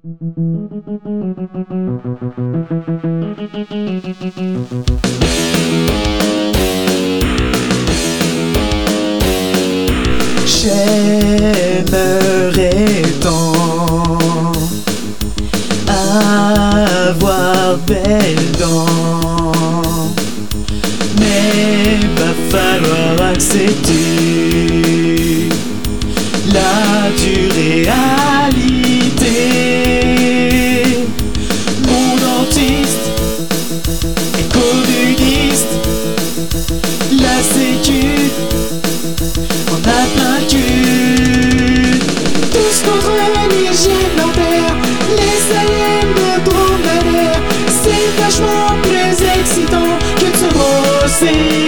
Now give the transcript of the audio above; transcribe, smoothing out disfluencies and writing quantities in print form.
J'aimerais tant avoir belles dents, mais va falloir accepter la dure réalité. Mon dentiste est communiste, la sécu on a plein de cul. Tous contre l'hygiène dentaire, les aliens de dromadaire. C'est vachement plus excitant que de se brosser